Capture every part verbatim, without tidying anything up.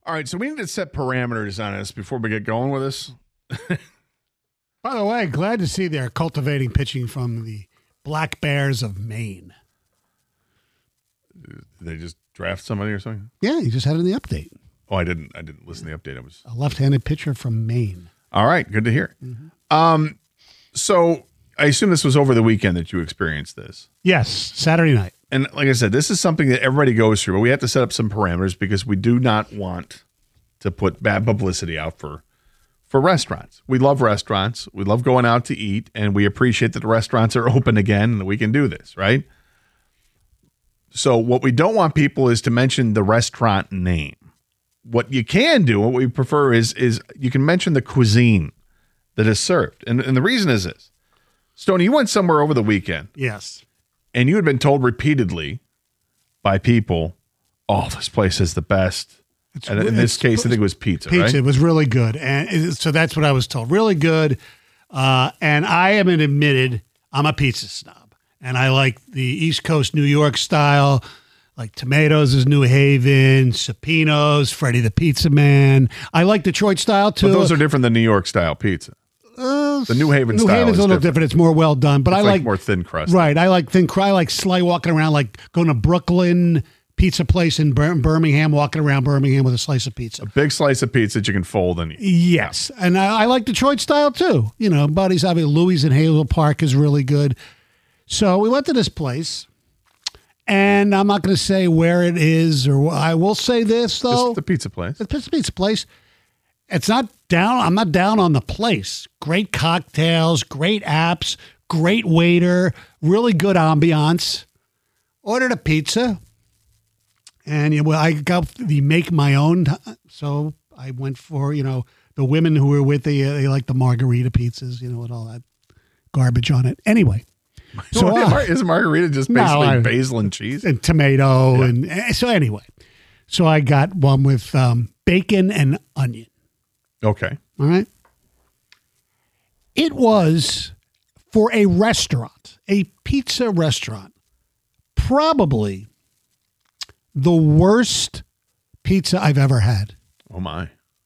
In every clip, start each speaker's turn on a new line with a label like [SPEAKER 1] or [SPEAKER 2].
[SPEAKER 1] All right, so we need to set parameters on this before we get going with this.
[SPEAKER 2] By the way, glad to see they're cultivating pitching from the Black Bears of Maine.
[SPEAKER 1] Did they just draft somebody or something?
[SPEAKER 2] Yeah, you just had it in the update.
[SPEAKER 1] Oh, I didn't. I didn't listen to the update. I was
[SPEAKER 2] a left-handed pitcher from Maine.
[SPEAKER 1] All right, good to hear. Mm-hmm. Um, so I assume this was over the weekend that you experienced this.
[SPEAKER 2] Yes, Saturday night.
[SPEAKER 1] And like I said, this is something that everybody goes through, but we have to set up some parameters because we do not want to put bad publicity out for for restaurants. We love restaurants. We love going out to eat, and we appreciate that the restaurants are open again and that we can do this, right? So what we don't want people is to mention the restaurant name. What you can do, what we prefer is is you can mention the cuisine that is served. And, and the reason is this. Stoney, you went somewhere over the weekend.
[SPEAKER 2] Yes.
[SPEAKER 1] And you had been told repeatedly by people, oh, this place is the best. It's, and in this case, I think it was pizza,
[SPEAKER 2] Pizza.
[SPEAKER 1] Right?
[SPEAKER 2] It was really good. And it, so that's what I was told. Really good. Uh, and I am an admitted, I'm a pizza snob. And I like the East Coast New York style, like Tomatoes is New Haven, Supino's, Freddie the Pizza Man. I like Detroit style, too.
[SPEAKER 1] But those are different than New York style pizza.
[SPEAKER 2] Uh,
[SPEAKER 1] the New Haven
[SPEAKER 2] New
[SPEAKER 1] style
[SPEAKER 2] Haven's
[SPEAKER 1] is
[SPEAKER 2] a little
[SPEAKER 1] different.
[SPEAKER 2] different. It's more well done, but
[SPEAKER 1] it's
[SPEAKER 2] I
[SPEAKER 1] like,
[SPEAKER 2] like
[SPEAKER 1] more thin crust.
[SPEAKER 2] Right, I like thin crust. I like slight walking around, like going to Brooklyn pizza place in Bir- Birmingham, walking around Birmingham with a slice of pizza.
[SPEAKER 1] A big slice of pizza that you can fold and eat.
[SPEAKER 2] Yes, and I, I like Detroit style too. You know, Buddy's having Louis in Hazel Park is really good. So we went to this place, and I'm not going to say where it is, or I will say this though:
[SPEAKER 1] Just the pizza place.
[SPEAKER 2] It's a pizza place. It's not down. I'm not down on the place. Great cocktails, great apps, great waiter, really good ambiance. Ordered a pizza, and you know, I got the make my own. So I went for, you know, the women who were with the, they like the margarita pizzas, you know, with all that garbage on it. Anyway.
[SPEAKER 1] So uh, is margarita just basically no, I, basil and cheese
[SPEAKER 2] and tomato
[SPEAKER 1] yeah.
[SPEAKER 2] and so anyway, so I got one with um, bacon and onion.
[SPEAKER 1] Okay,
[SPEAKER 2] all right. It was for a restaurant, a pizza restaurant, probably the worst pizza I've ever had.
[SPEAKER 1] Oh my!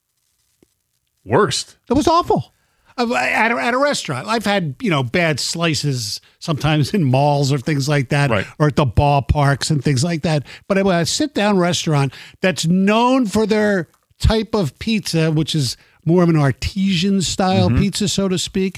[SPEAKER 1] Worst.
[SPEAKER 2] It was awful. At a, at a restaurant, I've had, you know, bad slices sometimes in malls or things like that,
[SPEAKER 1] right.
[SPEAKER 2] or at the ballparks and things like that. But at a sit-down restaurant that's known for their type of pizza, which is more of an artesian style mm-hmm. pizza, so to speak.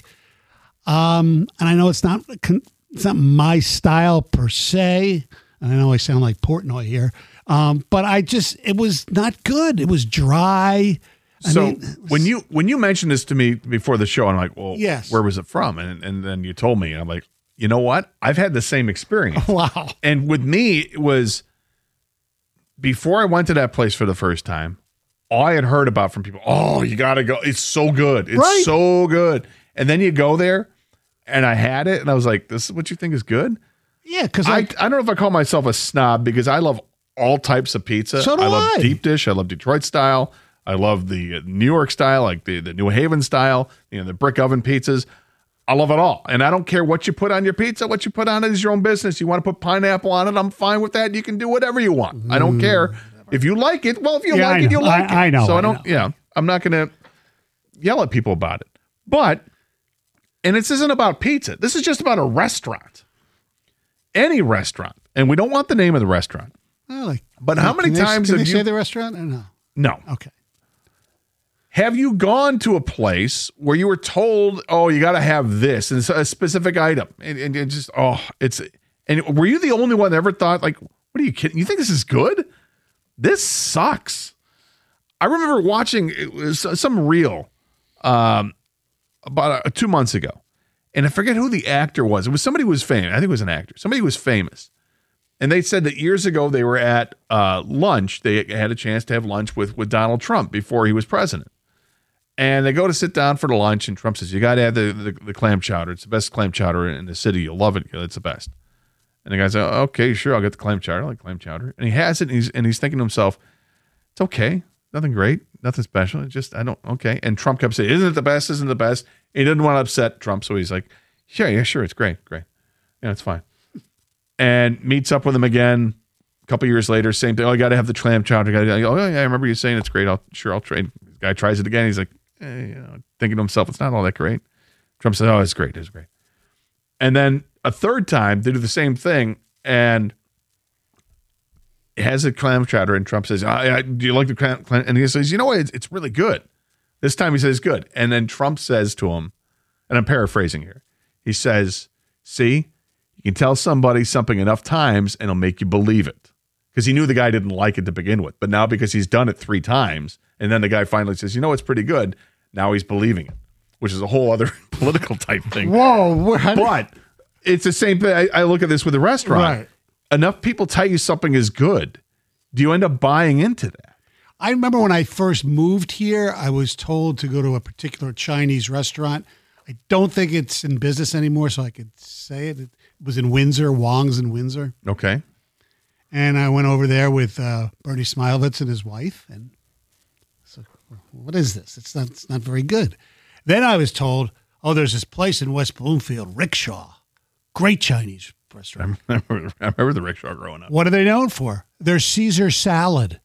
[SPEAKER 2] Um, and I know it's not it's not my style per se. And I know I sound like Portnoy here, um, but I just it was not good. It was dry. I
[SPEAKER 1] so
[SPEAKER 2] mean, was,
[SPEAKER 1] when you when you mentioned this to me before the show, I'm like, well,
[SPEAKER 2] yes.
[SPEAKER 1] where was it from? And and then you told me, I'm like, you know what? I've had the same experience.
[SPEAKER 2] Wow.
[SPEAKER 1] And with me, it was before I went to that place for the first time, all I had heard about from people, oh, you got to go. It's so good. It's
[SPEAKER 2] right.
[SPEAKER 1] so good. And then you go there and I had it and I was like, this is what you think is good?
[SPEAKER 2] Yeah. Because
[SPEAKER 1] I,
[SPEAKER 2] I,
[SPEAKER 1] I don't know if I call myself a snob because I love all types of pizza.
[SPEAKER 2] So do
[SPEAKER 1] I love
[SPEAKER 2] I.
[SPEAKER 1] deep dish. I love Detroit style. I love the New York style, like the, the New Haven style, you know, the brick oven pizzas. I love it all. And I don't care what you put on your pizza. What you put on it is your own business. You want to put pineapple on it, I'm fine with that. You can do whatever you want. Mm. I don't care. If you like it, well, if you
[SPEAKER 2] yeah,
[SPEAKER 1] like it, you like
[SPEAKER 2] I,
[SPEAKER 1] it.
[SPEAKER 2] I know.
[SPEAKER 1] So I
[SPEAKER 2] I
[SPEAKER 1] don't,
[SPEAKER 2] know.
[SPEAKER 1] yeah, I'm not going to yell at people about it. But, and this isn't about pizza. This is just about a restaurant. Any restaurant. And we don't want the name of the restaurant.
[SPEAKER 2] Oh, like,
[SPEAKER 1] but
[SPEAKER 2] can,
[SPEAKER 1] how many
[SPEAKER 2] can
[SPEAKER 1] times
[SPEAKER 2] they, can
[SPEAKER 1] have
[SPEAKER 2] they
[SPEAKER 1] you
[SPEAKER 2] say the restaurant or no?
[SPEAKER 1] No.
[SPEAKER 2] Okay.
[SPEAKER 1] Have you gone to a place where you were told, oh, you got to have this and it's a specific item and, and, and just, oh, it's, and were you the only one that ever thought like, what are you kidding? You think this is good? This sucks. I remember watching it was some reel um, about uh, two months ago and I forget who the actor was. It was somebody who was famous. I think it was an actor. Somebody who was famous. And they said that years ago they were at uh, lunch. They had a chance to have lunch with, with Donald Trump before he was president. And they go to sit down for the lunch, and Trump says, you got to have the, the, the clam chowder. It's the best clam chowder in the city. You'll love it. It's the best. And the guy says, oh, okay, sure, I'll get the clam chowder. I like clam chowder. And he has it, and he's, and he's thinking to himself, it's okay. Nothing great. Nothing special. It's just, I don't, okay. And Trump kept saying, isn't it the best? Isn't it the best? And he didn't want to upset Trump, so he's like, yeah, yeah, sure, it's great, great. Yeah, it's fine. And meets up with him again couple years later, same thing. Oh, I got to have the clam chowder. Gotta, oh, yeah, I remember you saying it's great. I'll sure I'll trade. The guy tries it again. He's like, eh, you know, thinking to himself, it's not all that great. Trump says, oh, it's great. It's great. And then a third time, they do the same thing, and it has a clam chowder, and Trump says, I, I, do you like the clam, clam? And he says, you know what? It's, it's really good. This time he says good. And then Trump says to him, and I'm paraphrasing here, he says, see, you can tell somebody something enough times and it'll make you believe it. Because he knew the guy didn't like it to begin with. But now because he's done it three times, and then the guy finally says, you know, it's pretty good, now he's believing it, which is a whole other political type thing.
[SPEAKER 2] Whoa. What?
[SPEAKER 1] But it's the same thing. I, I look at this with a restaurant.
[SPEAKER 2] Right.
[SPEAKER 1] Enough people tell you something is good. Do you end up buying into that?
[SPEAKER 2] I remember when I first moved here, I was told to go to a particular Chinese restaurant. I don't think it's in business anymore, so I could say it. It was in Windsor, Wong's in Windsor.
[SPEAKER 1] Okay.
[SPEAKER 2] And I went over there with uh, Bernie Smilovitz and his wife. And so, what is this? It's not, it's not very good. Then I was told, oh, there's this place in West Bloomfield, Rickshaw. Great Chinese restaurant.
[SPEAKER 1] I remember, I remember the rickshaw growing up.
[SPEAKER 2] What are they known for? Their Caesar salad.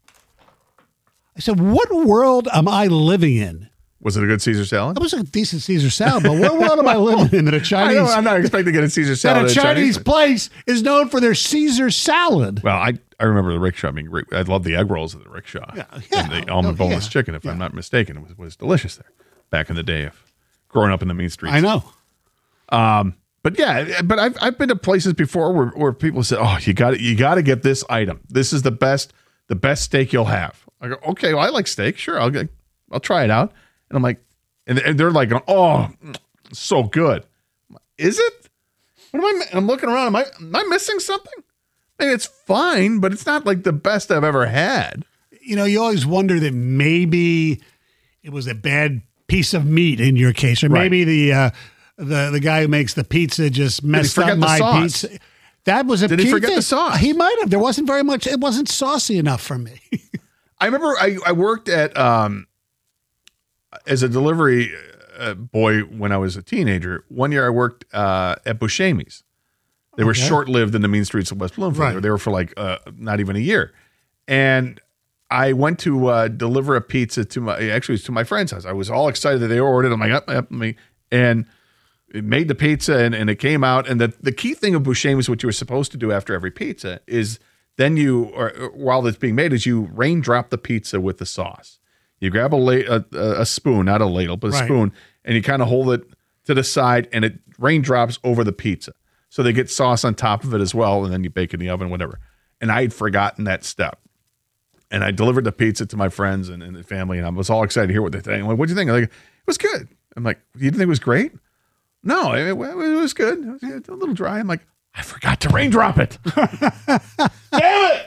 [SPEAKER 2] I said, what world am I living in?
[SPEAKER 1] Was it a good Caesar salad?
[SPEAKER 2] It was a decent Caesar salad, but what world am I living in that a Chinese?
[SPEAKER 1] I I'm not expecting to get a Caesar salad.
[SPEAKER 2] That a
[SPEAKER 1] at
[SPEAKER 2] Chinese,
[SPEAKER 1] Chinese
[SPEAKER 2] place is known for their Caesar salad.
[SPEAKER 1] Well, I, I remember the rickshaw being great. I love the egg rolls at the rickshaw.
[SPEAKER 2] Yeah, yeah.
[SPEAKER 1] And the almond
[SPEAKER 2] Oh,
[SPEAKER 1] boneless
[SPEAKER 2] yeah.
[SPEAKER 1] chicken, if
[SPEAKER 2] Yeah.
[SPEAKER 1] I'm not mistaken, it was, was delicious there back in the day of growing up in the mean streets.
[SPEAKER 2] I know.
[SPEAKER 1] Um, but yeah, but I've I've been to places before where, where people said, "Oh, you got you got to get this item. This is the best the best steak you'll have." I go, "Okay, well, I like steak. Sure, I'll get, I'll try it out." And I'm like, and they're like, "Oh, so good." Is it? What am I? I'm looking around. Am I am I missing something? I mean, it's fine, but it's not like the best I've ever had.
[SPEAKER 2] You know, you always wonder that maybe it was a bad piece of meat in your case, or
[SPEAKER 1] Right.
[SPEAKER 2] maybe the uh, the the guy who makes the pizza just messed
[SPEAKER 1] forget
[SPEAKER 2] up
[SPEAKER 1] the
[SPEAKER 2] my
[SPEAKER 1] sauce?
[SPEAKER 2] pizza. That was a
[SPEAKER 1] Did he
[SPEAKER 2] pizza.
[SPEAKER 1] forget the sauce?
[SPEAKER 2] He might have. There wasn't very much. It wasn't saucy enough for me.
[SPEAKER 1] I remember I, I worked at um, as a delivery uh, boy when I was a teenager. One year I worked uh, at Buscemi's. They were
[SPEAKER 2] Okay.
[SPEAKER 1] short-lived in the mean streets of West Bloomfield.
[SPEAKER 2] Right.
[SPEAKER 1] They were for like uh, not even a year. And I went to uh, deliver a pizza to my, actually it was to my friend's house. I was all excited that they ordered. I'm like, up, up, me. And it made the pizza and, and it came out. And the, the key thing of Buscemi's, what you were supposed to do after every pizza is then you, or, or while it's being made, is you raindrop the pizza with the sauce. You grab a, la- a, a spoon, not a ladle, but a
[SPEAKER 2] Right.
[SPEAKER 1] spoon, and you kind of hold it to the side and it raindrops over the pizza. So they get sauce on top of it as well, and then you bake in the oven, whatever. And I had forgotten that step. And I delivered the pizza to my friends and, and the family, and I was all excited to hear what they think. I'm like, what'd you think? They're like, it was good. I'm like, you didn't think it was great? No, it, it was good. It was good. A little dry. I'm like, I forgot to raindrop it. Damn it!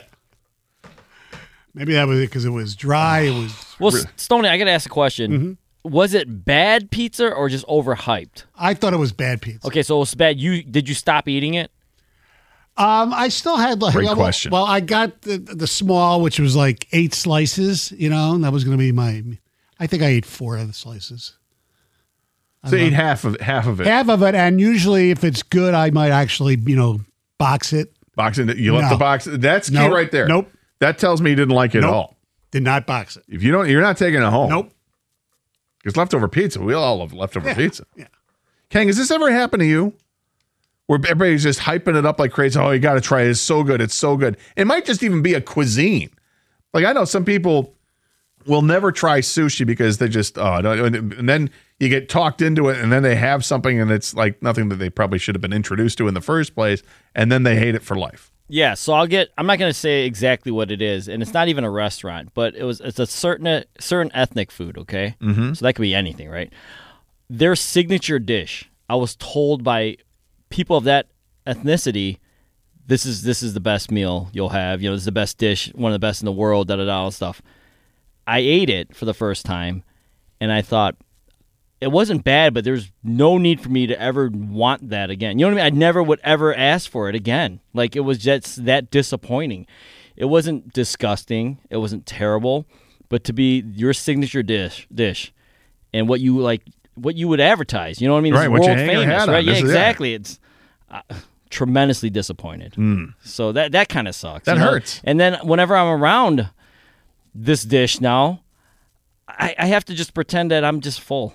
[SPEAKER 2] Maybe that was it because it was dry. It was.
[SPEAKER 3] Well, Stoney, I got to ask a question.
[SPEAKER 2] Mm-hmm.
[SPEAKER 3] Was it bad pizza or just overhyped?
[SPEAKER 2] I thought it was bad pizza.
[SPEAKER 3] Okay, so it was bad. You did you stop eating it?
[SPEAKER 2] Um, I still had like.
[SPEAKER 1] Great
[SPEAKER 2] well,
[SPEAKER 1] question.
[SPEAKER 2] Well, I got the the small, which was like eight slices. You know, and that was going to be my. I think I ate four of the slices.
[SPEAKER 1] So eat half of half of it.
[SPEAKER 2] Half of it, and usually if it's good, I might actually, you know, box it.
[SPEAKER 1] Box it. You left
[SPEAKER 2] No.
[SPEAKER 1] the box. That's key
[SPEAKER 2] Nope.
[SPEAKER 1] right there.
[SPEAKER 2] Nope.
[SPEAKER 1] That tells me you didn't like it
[SPEAKER 2] Nope.
[SPEAKER 1] at all.
[SPEAKER 2] Did not box it.
[SPEAKER 1] If you don't, you're not taking it home.
[SPEAKER 2] Nope.
[SPEAKER 1] Because leftover pizza, we all love leftover
[SPEAKER 2] Yeah.
[SPEAKER 1] pizza.
[SPEAKER 2] Yeah.
[SPEAKER 1] Kang, has this ever happened to you? Where everybody's just hyping it up like crazy. Oh, you got to try it. It's so good. It's so good. It might just even be a cuisine. Like I know some people will never try sushi because they just, oh, no, and then you get talked into it and then they have something and it's like nothing that they probably should have been introduced to in the first place. And then they hate it for life.
[SPEAKER 3] Yeah, so I'll get. I'm not going to say exactly what it is, and it's not even a restaurant, but it was. It's a certain certain ethnic food. Okay, mm-hmm. So that could be anything, right? Their signature dish. I was told by people of that ethnicity, this is this is the best meal you'll have. You know, this is the best dish, one of the best in the world. Da da da, all this stuff. I ate it for the first time, and I thought it wasn't bad, but there's no need for me to ever want that again. You know what I mean? I never would ever ask for it again. Like, it was just that disappointing. It wasn't disgusting. It wasn't terrible. But to be your signature dish, dish, and what you like, what you would advertise. You know what I mean?
[SPEAKER 1] Right,
[SPEAKER 3] It's
[SPEAKER 1] what you
[SPEAKER 3] world
[SPEAKER 1] hang your
[SPEAKER 3] famous,
[SPEAKER 1] hat on.
[SPEAKER 3] right? Yeah,
[SPEAKER 1] This is it.
[SPEAKER 3] exactly. It's uh, tremendously disappointed.
[SPEAKER 1] Mm.
[SPEAKER 3] So that that kind of sucks.
[SPEAKER 1] That
[SPEAKER 3] you know?
[SPEAKER 1] hurts.
[SPEAKER 3] And then whenever I'm around this dish now, I, I have to just pretend that I'm just full.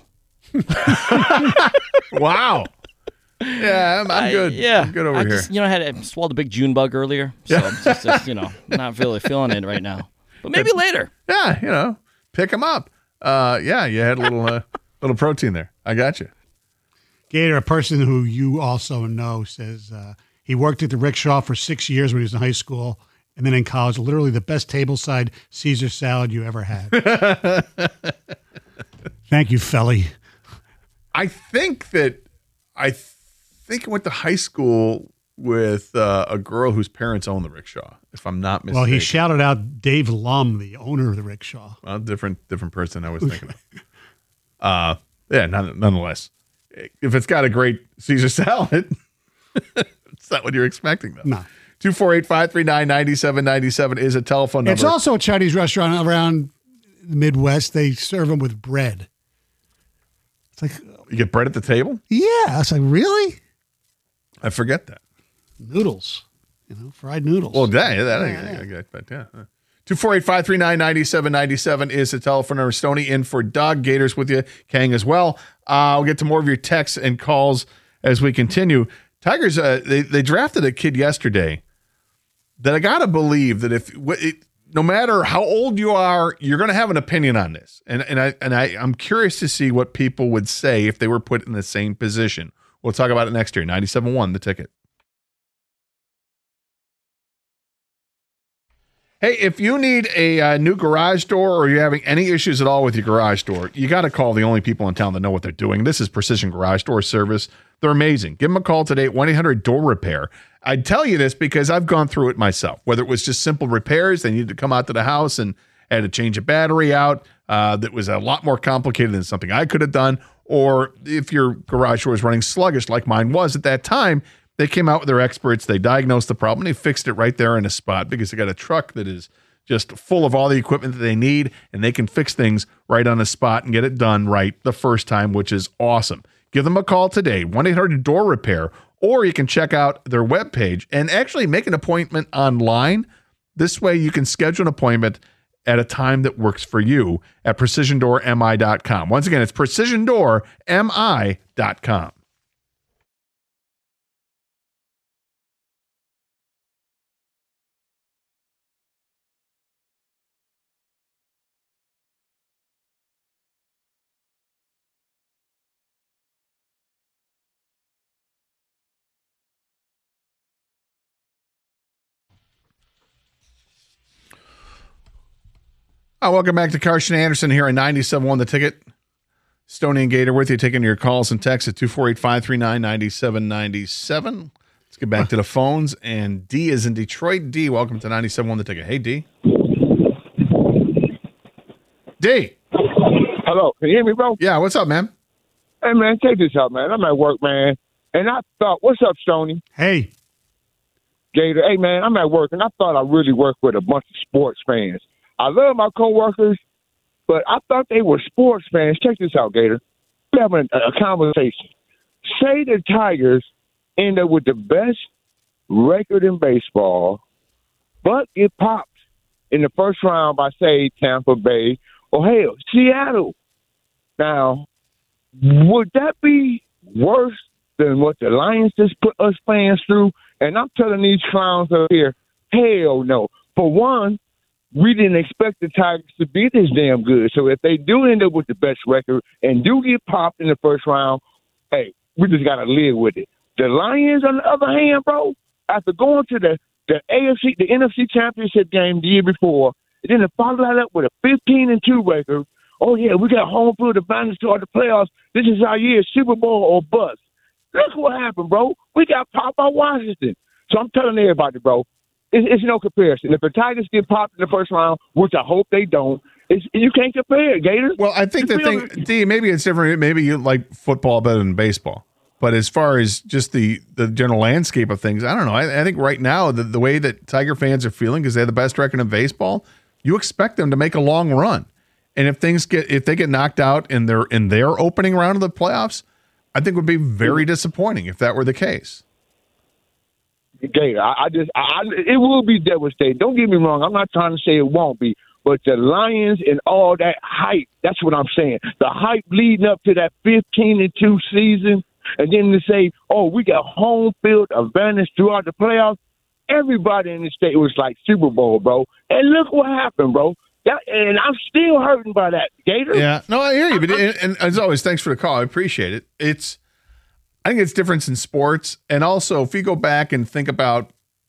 [SPEAKER 1] Wow. Yeah, I'm, I'm good.
[SPEAKER 3] I, yeah,
[SPEAKER 1] I'm good over
[SPEAKER 3] I
[SPEAKER 1] here.
[SPEAKER 3] Just, you know, I had I swallowed a big June bug earlier, so I'm just, just you know not really feeling it right now. But maybe later.
[SPEAKER 1] Yeah, you know, pick them up. Uh, yeah, you had a little uh, little protein there. I got you.
[SPEAKER 2] Gator, a person who you also know, says uh, he worked at the rickshaw for six years when he was in high school, and then in college, literally the best tableside Caesar salad you ever had. Thank you, Felly.
[SPEAKER 1] I think that I think I went to high school with uh, a girl whose parents own the rickshaw, if I'm not mistaken.
[SPEAKER 2] Well, he shouted out Dave Lum, the owner of the rickshaw.
[SPEAKER 1] Well, different different person I was thinking of. Uh, yeah, none, nonetheless. If it's got a great Caesar salad, it's not what you're expecting, though.
[SPEAKER 2] No.
[SPEAKER 1] two four eight, five three nine, nine seven nine seven is a telephone number.
[SPEAKER 2] It's also a Chinese restaurant around the Midwest. They serve them with bread. It's like,
[SPEAKER 1] You get bread at the table?
[SPEAKER 2] yeah. I was like, really?
[SPEAKER 1] I forget that.
[SPEAKER 2] Noodles. You know, fried noodles.
[SPEAKER 1] Well, yeah, yeah, that, I, I get that, yeah. two four eight, five three nine, nine seven nine seven is the telephone number. Stoney in for Doug. Gators with you. Kang as well. Uh, we'll get to more of your texts and calls as we continue. Tigers, uh, they, they drafted a kid yesterday that I got to believe that if it, no matter how old you are, you're going to have an opinion on this. And and I and I I'm curious to see what people would say if they were put in the same position. We'll talk about it next year. ninety-seven point one, The Ticket. Hey, if you need a uh, new garage door or you're having any issues at all with your garage door, you got to call the only people in town that know what they're doing. This is Precision Garage Door Service. They're amazing. Give them a call today at one eight hundred door repair. I'd tell you this because I've gone through it myself. Whether it was just simple repairs, they needed to come out to the house and had to change a battery out. Uh, that was a lot more complicated than something I could have done. Or if your garage door is running sluggish like mine was at that time, they came out with their experts. They diagnosed the problem. They fixed it right there in a spot because they got a truck that is just full of all the equipment that they need, and they can fix things right on the spot and get it done right the first time, which is awesome. Give them a call today, one eight hundred door repair, or you can check out their webpage and actually make an appointment online. This way you can schedule an appointment at a time that works for you at precision door m i dot com. Once again, it's precision door m i dot com. Uh, welcome back to Carson Anderson here on ninety-seven point one The Ticket. Stoney and Gator with you, taking your calls and texts at two four eight, five three nine, nine seven nine seven. Let's get back to the phones. And D is in Detroit. D, welcome to ninety-seven point one The Ticket. Hey, D. D.
[SPEAKER 4] Hello, can you hear me, bro?
[SPEAKER 1] Yeah, what's up, man?
[SPEAKER 4] Hey, man, take this out, man. I'm at work, man. And I thought, what's up, Stoney?
[SPEAKER 2] Hey.
[SPEAKER 4] Gator, hey, man, I'm at work, and I thought I really worked with a bunch of sports fans. I love my coworkers, but I thought they were sports fans. Check this out, Gator. We're having a, a conversation. Say the Tigers end up with the best record in baseball, but get popped in the first round by, say, Tampa Bay or, hell, Seattle. Now, would that be worse than what the Lions just put us fans through? And I'm telling these clowns up here, hell no. For one, we didn't expect the Tigers to be this damn good. So if they do end up with the best record and do get popped in the first round, hey, we just got to live with it. The Lions, on the other hand, bro, after going to the, the A F C, the N F C Championship game the year before, and then to follow that up with a fifteen and two record, oh, yeah, we got home field advantage toward the playoffs. This is our year, Super Bowl or bust. Look what happened, bro. We got popped by Washington. So I'm telling everybody, bro, it's, it's no comparison. If the Tigers get popped in the first round, which I hope they don't, it's, you can't compare it, Gators.
[SPEAKER 1] Well, I think the thing, D, maybe it's different. Maybe you like football better than baseball. But as far as just the, the general landscape of things, I don't know. I, I think right now, the, the way that Tiger fans are feeling because they have the best record in baseball, you expect them to make a long run. And if things get if they get knocked out in their in their opening round of the playoffs, I think it would be very disappointing if that were the case.
[SPEAKER 4] Gator, I, I just, I, I, it will be devastating. Don't get me wrong. I'm not trying to say it won't be, but the Lions and all that hype, that's what I'm saying. The hype leading up to that fifteen and two season, and then to say, oh, we got home field advantage throughout the playoffs. Everybody in the state was like Super Bowl, bro. And look what happened, bro. That, and I'm still hurting by that, Gator.
[SPEAKER 1] Yeah, no, I hear you. But and, and as always, thanks for the call. I appreciate it. It's, I think it's different in sports, and also if you go back and think about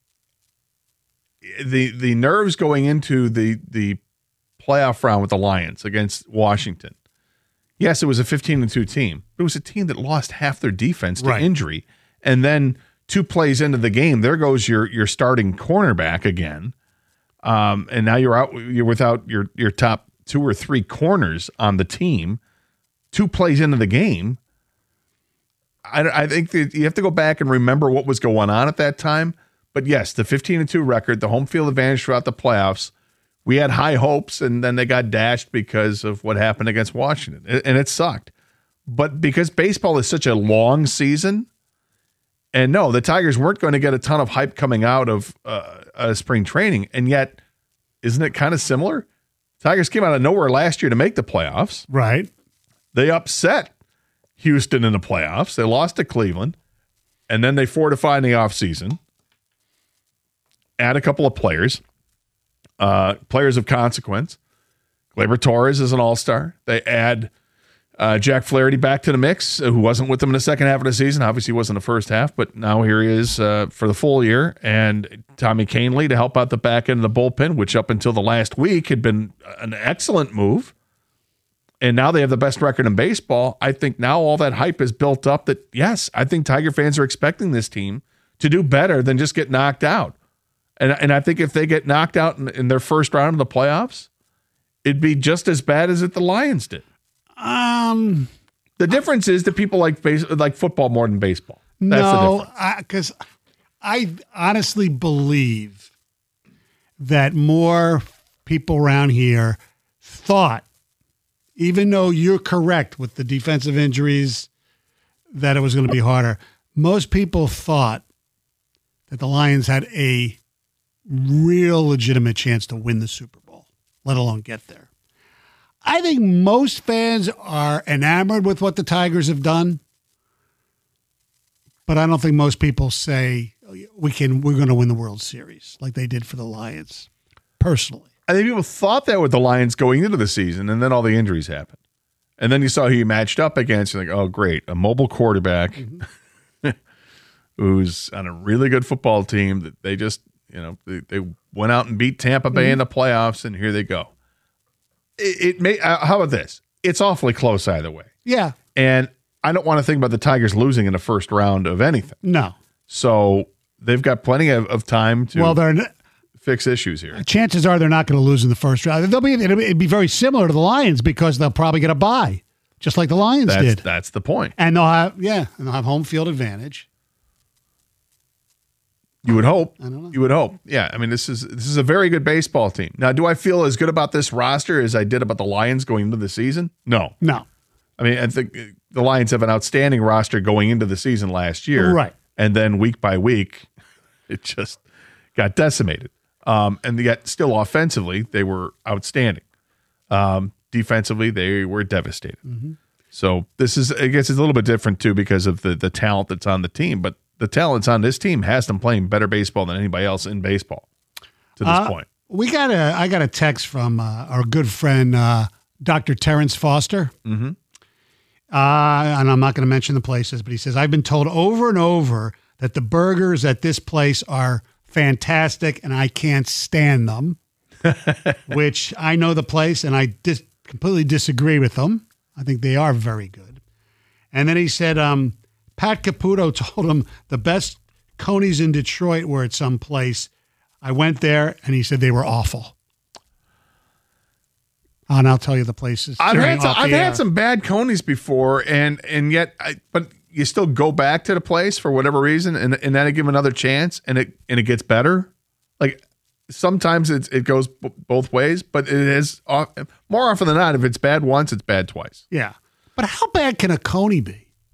[SPEAKER 1] the the nerves going into the the playoff round with the Lions against Washington. Yes, it was a fifteen and two team. But it was a team that lost half their defense to
[SPEAKER 2] Right.
[SPEAKER 1] injury, and then two plays into the game, there goes your your starting cornerback again. Um, and now you're out. You're without your your top two or three corners on the team. Two plays into the game, I, I think that you have to go back and remember what was going on at that time. But yes, the fifteen and two record, the home field advantage throughout the playoffs. We had high hopes, and then they got dashed because of what happened against Washington, and it sucked. But because baseball is such a long season, and no, the Tigers weren't going to get a ton of hype coming out of uh, uh, spring training, and yet, isn't it kind of similar? Tigers came out of nowhere last year to make the playoffs.
[SPEAKER 2] Right.
[SPEAKER 1] They upset Houston in the playoffs. They lost to Cleveland, and then they fortified in the offseason, add a couple of players, uh, players of consequence. Gleyber Torres is an all-star. They add uh, Jack Flaherty back to the mix, who wasn't with them in the second half of the season. Obviously, he wasn't the first half, but now here he is uh, for the full year. And Tommy Kahnle to help out the back end of the bullpen, which up until the last week had been an excellent move. And now they have the best record in baseball. I think now all that hype is built up that, yes, I think Tiger fans are expecting this team to do better than just get knocked out. And, and I think if they get knocked out in, in their first round of the playoffs, it'd be just as bad as it the Lions did.
[SPEAKER 2] Um,
[SPEAKER 1] The difference is that people like base, like football more than baseball. That's the
[SPEAKER 2] no,
[SPEAKER 1] difference.
[SPEAKER 2] because I, I honestly believe that more people around here thought, even though you're correct with the defensive injuries, that it was going to be harder. Most people thought that the Lions had a real legitimate chance to win the Super Bowl, let alone get there. I think most fans are enamored with what the Tigers have done, but I don't think most people say we can. We're going to win the World Series like they did for the Lions. Personally,
[SPEAKER 1] I think people thought that with the Lions going into the season, and then all the injuries happened. And then you saw who you matched up against. You're like, oh, great, a mobile quarterback mm-hmm. who's on a really good football team that they just, you know, they, they went out and beat Tampa Bay mm-hmm. in the playoffs, and here they go. It, it may. Uh, how about this? It's awfully close either way.
[SPEAKER 2] Yeah.
[SPEAKER 1] And I don't want to think about the Tigers losing in the first round of anything.
[SPEAKER 2] No.
[SPEAKER 1] So they've got plenty of, of time to
[SPEAKER 2] well, they're n-
[SPEAKER 1] fix issues here.
[SPEAKER 2] Chances are they're not going to lose in the first round. They'll be. It'll be, it'd be very similar to the Lions because they'll probably get a bye, just like the Lions
[SPEAKER 1] that's,
[SPEAKER 2] did.
[SPEAKER 1] That's the point.
[SPEAKER 2] And they'll have yeah, and they'll have home field advantage.
[SPEAKER 1] You would hope.
[SPEAKER 2] I don't know.
[SPEAKER 1] You would hope. Yeah. I mean, this is this is a very good baseball team. Now, do I feel as good about this roster as I did about the Lions going into the season? No.
[SPEAKER 2] No.
[SPEAKER 1] I mean, I think the Lions have an outstanding roster going into the season last year.
[SPEAKER 2] Right.
[SPEAKER 1] And then week by week, it just got decimated. Um, and yet still offensively, they were outstanding. Um, defensively, they were devastated. Mm-hmm. So this is, I guess it's a little bit different too because of the the talent that's on the team. But the talent on this team has them playing better baseball than anybody else in baseball to this
[SPEAKER 2] uh,
[SPEAKER 1] point.
[SPEAKER 2] We got a, I got a text from uh, our good friend, uh, Doctor Terrence Foster.
[SPEAKER 1] Mm-hmm.
[SPEAKER 2] Uh, and I'm not going to mention the places, but he says, I've been told over and over that the burgers at this place are fantastic and I can't stand them, which I know the place and I dis- completely disagree with them. I think they are very good. And then he said, um, Pat Caputo told him the best Coney's in Detroit were at some place. I went there and he said they were awful. Oh, and I'll tell you the places.
[SPEAKER 1] I've had some,
[SPEAKER 2] off
[SPEAKER 1] I've
[SPEAKER 2] the
[SPEAKER 1] had
[SPEAKER 2] air.
[SPEAKER 1] some bad Coney's before, and and yet, I, but you still go back to the place for whatever reason, and and then I give them another chance, and it and it gets better. Like sometimes it it goes b- both ways, but it is off, more often than not. If it's bad once, it's bad twice.
[SPEAKER 2] Yeah, but how bad can a Coney be?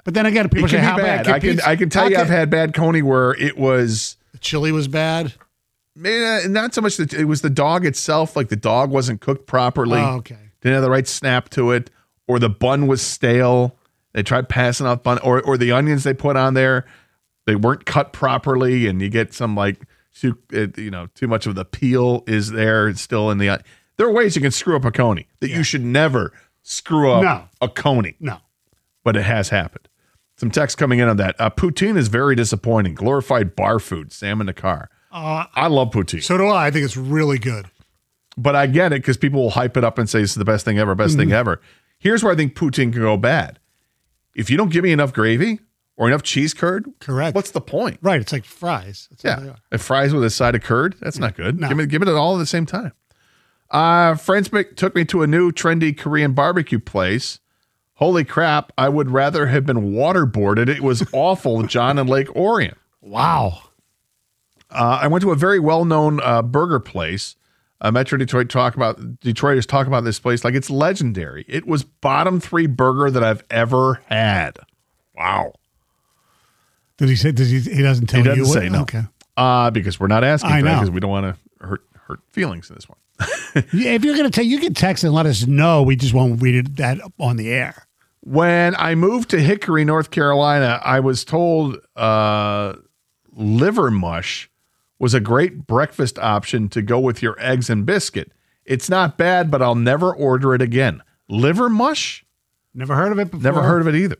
[SPEAKER 2] But then again, people
[SPEAKER 1] It
[SPEAKER 2] say
[SPEAKER 1] can be
[SPEAKER 2] how bad.
[SPEAKER 1] bad. I can
[SPEAKER 2] pizza-
[SPEAKER 1] I can tell
[SPEAKER 2] how
[SPEAKER 1] you
[SPEAKER 2] can-
[SPEAKER 1] I've had bad Coney where it was
[SPEAKER 2] the chili was bad.
[SPEAKER 1] eh, not so much that it was the dog itself, like the dog wasn't cooked properly.
[SPEAKER 2] Oh, okay.
[SPEAKER 1] Didn't have the right snap to it, or the bun was stale. They tried passing out bun, or or the onions they put on there, they weren't cut properly, and you get some like too, uh, you know, too much of the peel is there. It's still in the. There are ways you can screw up a Coney that you should never screw up
[SPEAKER 2] No.
[SPEAKER 1] a Coney,
[SPEAKER 2] No.
[SPEAKER 1] but it has happened. Some text coming in on that. Uh, poutine is very disappointing. Glorified bar food. Sam in the car.
[SPEAKER 2] Uh,
[SPEAKER 1] I love poutine.
[SPEAKER 2] so do I. I think it's really good.
[SPEAKER 1] But I get it because people will hype it up and say this is the best thing ever, best
[SPEAKER 2] Mm-hmm.
[SPEAKER 1] thing ever. Here's where I think poutine can go bad. If you don't give me enough gravy or enough cheese curd,
[SPEAKER 2] Correct.
[SPEAKER 1] what's the point?
[SPEAKER 2] Right. It's like fries. That's how they
[SPEAKER 1] Yeah,
[SPEAKER 2] are.
[SPEAKER 1] if fries with a side of curd, that's not good.
[SPEAKER 2] No.
[SPEAKER 1] Give me give it all at the same time. Uh, friends ma- took me to a new trendy Korean barbecue place. Holy crap! I would rather have been waterboarded. It was awful. John in Lake Orion.
[SPEAKER 2] Wow.
[SPEAKER 1] Uh, I went to a very well-known uh, burger place. Uh, Metro Detroit talk about Detroiters talk about this place like it's legendary. It was bottom three burger that I've ever had. Wow.
[SPEAKER 2] Did he say? Does he? He doesn't tell
[SPEAKER 1] He
[SPEAKER 2] you.
[SPEAKER 1] doesn't
[SPEAKER 2] what-
[SPEAKER 1] say no.
[SPEAKER 2] Okay.
[SPEAKER 1] Uh, because we're not asking
[SPEAKER 2] I
[SPEAKER 1] for that
[SPEAKER 2] know.
[SPEAKER 1] because we don't want to hurt hurt feelings in this one.
[SPEAKER 2] Yeah, if you're going to tell, you can text and let us know. We just won't read it that on the air.
[SPEAKER 1] When I moved to Hickory, North Carolina, I was told uh, liver mush was a great breakfast option to go with your eggs and biscuit. It's not bad, but I'll never order it again. Liver mush?
[SPEAKER 2] Never heard of it before.
[SPEAKER 1] Never heard of it either.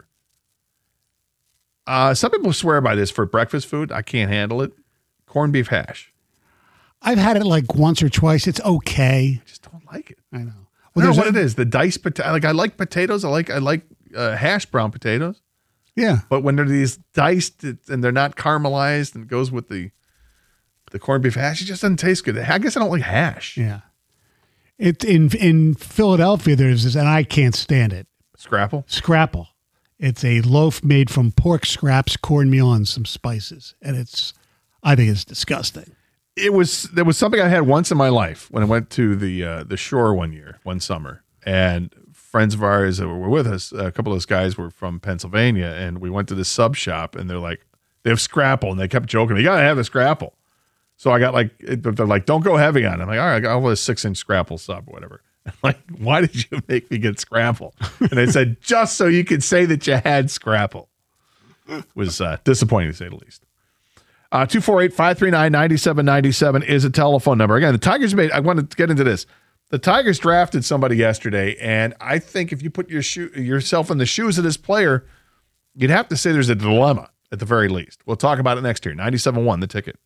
[SPEAKER 1] Uh, some people swear by this for breakfast food. I can't handle it. Corned beef hash.
[SPEAKER 2] I've had it like once or twice. It's okay.
[SPEAKER 1] I just don't like it.
[SPEAKER 2] I know.
[SPEAKER 1] I
[SPEAKER 2] Well,
[SPEAKER 1] don't know
[SPEAKER 2] there's
[SPEAKER 1] what
[SPEAKER 2] a-
[SPEAKER 1] it is. The diced potato. Like I like potatoes. I like I like uh, hash brown potatoes.
[SPEAKER 2] Yeah.
[SPEAKER 1] But when they're these diced and they're not caramelized and it goes with the the corned beef hash, it just doesn't taste good. I guess I don't like hash.
[SPEAKER 2] Yeah. It in in Philadelphia. There's this, and I can't stand it.
[SPEAKER 1] Scrapple.
[SPEAKER 2] Scrapple. It's a loaf made from pork scraps, cornmeal, and some spices, and it's. I think it's disgusting.
[SPEAKER 1] It was there was something I had once in my life when I went to the uh, the shore one year, one summer, and friends of ours that were with us, a couple of those guys were from Pennsylvania, and we went to this sub shop, and they're like, they have Scrapple, and they kept joking, you gotta have the Scrapple. So I got like, they're like, don't go heavy on it. I'm like, all right, I'll have a six inch Scrapple sub or whatever. I'm like, why did you make me get Scrapple? And they said, just so you could say that you had Scrapple. It was uh, disappointing to say the least. Uh, two four eight, five three nine, nine seven nine seven is a telephone number. Again, the Tigers made, I want to get into this. The Tigers drafted somebody yesterday, and I think if you put your shoe, yourself in the shoes of this player, you'd have to say there's a dilemma at the very least. We'll talk about it next year. ninety-seven point one, The Ticket.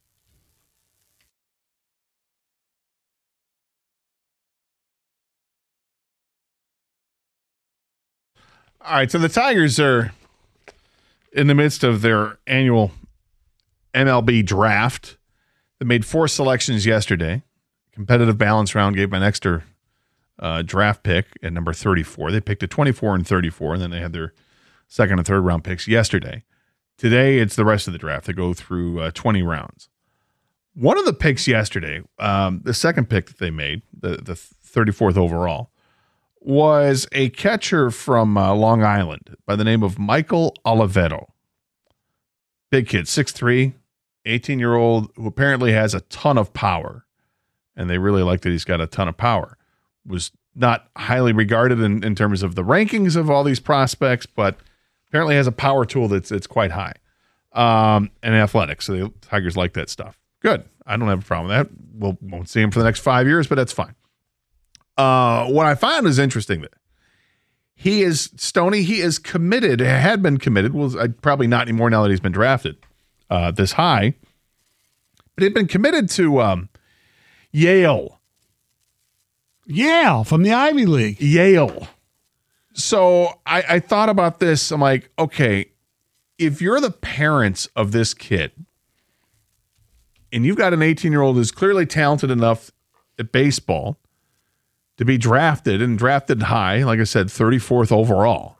[SPEAKER 1] All right, so the Tigers are in the midst of their annual M L B draft. They made four selections yesterday. Competitive balance round gave them an extra uh, draft pick at number thirty-four. They picked a twenty-four and thirty-four, and then they had their second and third round picks yesterday. Today, it's the rest of the draft. They go through uh, twenty rounds. One of the picks yesterday, um, the second pick that they made, the, the thirty-fourth overall, was a catcher from uh, Long Island by the name of Michael Oliveto. Big kid, six three, eighteen-year-old who apparently has a ton of power, and they really like that he's got a ton of power. Was not highly regarded in, in terms of the rankings of all these prospects, but apparently has a power tool that's it's quite high, um, and athletic. So the Tigers like that stuff. Good. I don't have a problem with that. We'll won't see him for the next five years, but that's fine. Uh, what I found is interesting that he is Stoney. He is committed. Had been committed. Well, uh, probably not anymore now that he's been drafted uh, this high. But he'd been committed to um, Yale.
[SPEAKER 2] Yeah, from the Ivy League.
[SPEAKER 1] Yale. So I, I thought about this. I'm like, okay, if you're the parents of this kid and you've got an eighteen-year-old who's clearly talented enough at baseball to be drafted and drafted high, like I said, thirty-fourth overall,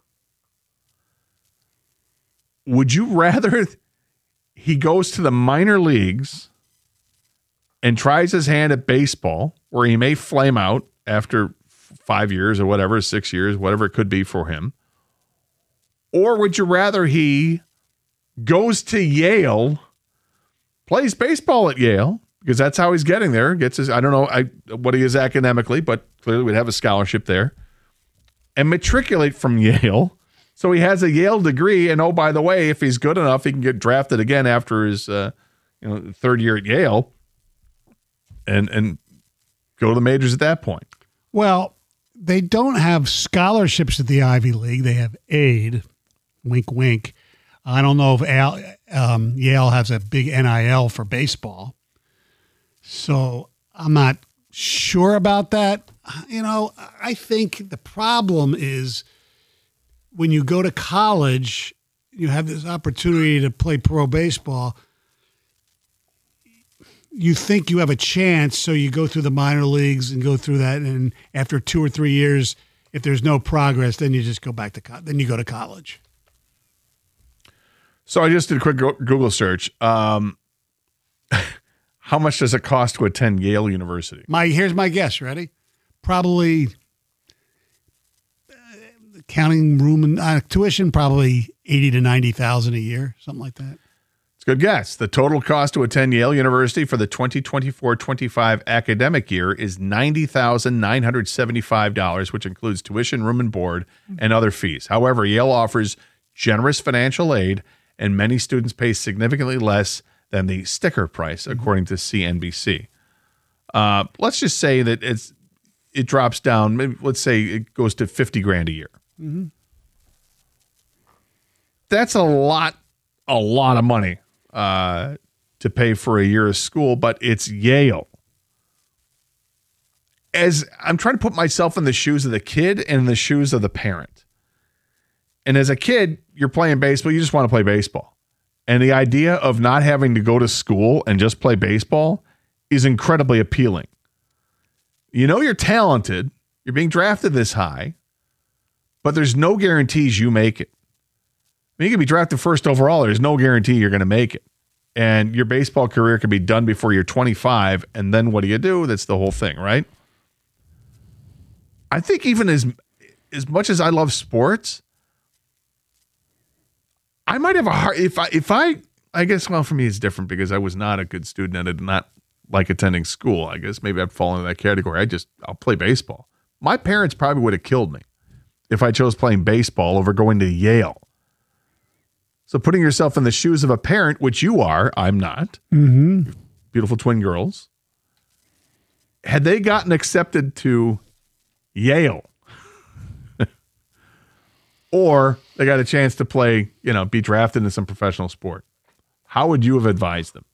[SPEAKER 1] would you rather he goes to the minor leagues and tries his hand at baseball, where he may flame out after five years or whatever, six years, whatever it could be for him? Or would you rather he goes to Yale, plays baseball at Yale, because that's how he's getting there, gets his, I don't know I, what he is academically, but clearly would have a scholarship there, and matriculate from Yale. So he has a Yale degree, and oh, by the way, if he's good enough, he can get drafted again after his uh, you know third year at Yale, and and go to the majors at that point.
[SPEAKER 2] Well, they don't have scholarships at the Ivy League. They have aid. Wink, wink. I don't know if Al, um, Yale has a big N I L for baseball. So I'm not sure about that. You know, I think the problem is when you go to college, you have this opportunity to play pro baseball. You think you have a chance, so you go through the minor leagues and go through that. And after two or three years, if there's no progress, then you just go back to co- then you go to college.
[SPEAKER 1] So I just did a quick go- Google search. Um, how much does it cost to attend Yale University?
[SPEAKER 2] My here's my guess. Ready? Probably uh, counting room and uh, tuition, probably eighty to ninety thousand a year, something like that.
[SPEAKER 1] It's a good guess. The total cost to attend Yale University for the twenty twenty-four twenty-five academic year is ninety thousand nine hundred seventy-five dollars, which includes tuition, room and board, and other fees. However, Yale offers generous financial aid, and many students pay significantly less than the sticker price, according to C N B C. Uh, let's just say that it's it drops down. Maybe, let's say it goes to fifty grand a year.
[SPEAKER 2] Mm-hmm.
[SPEAKER 1] That's a lot, a lot of money uh, to pay for a year of school, but it's Yale. As I'm trying to put myself in the shoes of the kid and in the shoes of the parent. And as a kid, you're playing baseball. You just want to play baseball. And the idea of not having to go to school and just play baseball is incredibly appealing. You know you're talented. You're being drafted this high. But there's no guarantees you make it. I mean, you can be drafted first overall. There's no guarantee you're going to make it. And your baseball career can be done before you're twenty-five. And then what do you do? That's the whole thing, right? I think even as, as much as I love sports, I might have a hard, if I, if I, I guess, well, for me, it's different because I was not a good student and I did not like attending school. I guess maybe I'd fall into that category. I just, I'll play baseball. My parents probably would have killed me if I chose playing baseball over going to Yale. So putting yourself in the shoes of a parent, which you are, I'm not,
[SPEAKER 2] Mm-hmm.
[SPEAKER 1] beautiful twin girls, had they gotten accepted to Yale, or they got a chance to play, you know, be drafted into some professional sport, how would you have advised them?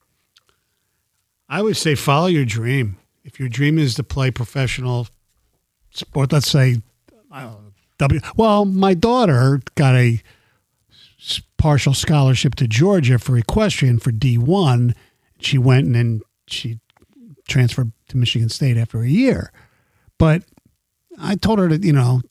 [SPEAKER 2] I would say follow your dream. If your dream is to play professional sport, let's say, I don't know, W. Well, my daughter got a s- partial scholarship to Georgia for equestrian for D one. She went and then she transferred to Michigan State after a year. But I told her to, you know,